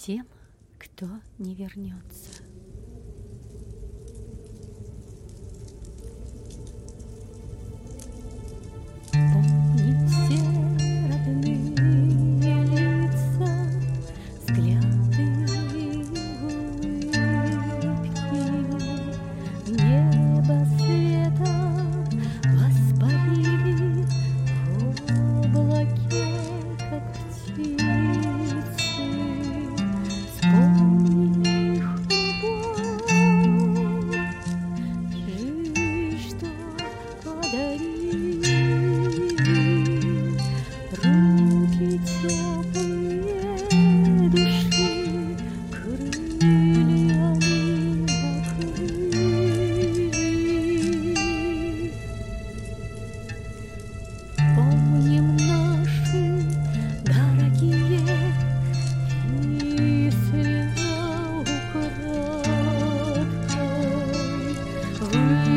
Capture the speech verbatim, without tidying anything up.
тем, кто не вернется. Помним все родные лица, взгляды и улыбки. Небо светом воспарили в облаке, как птицы. Вспомним их любовь, жизнь, что подарили. Руки теплые дыши, крыльями накрыли. Помним наши дорогие, и слеза украдкой